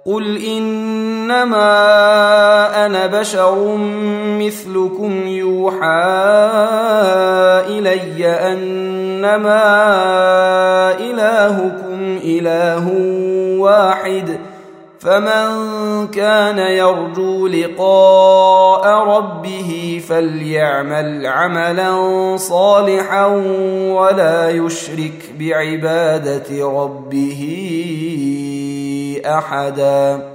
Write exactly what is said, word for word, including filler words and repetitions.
قل إنما أنا بشر مثلكم يوحى إلي أنما إلهكم إله واحد فمن كان يرجو لقاء ربه فليعمل عملا صالحا ولا يشرك بعبادة ربه أحدا.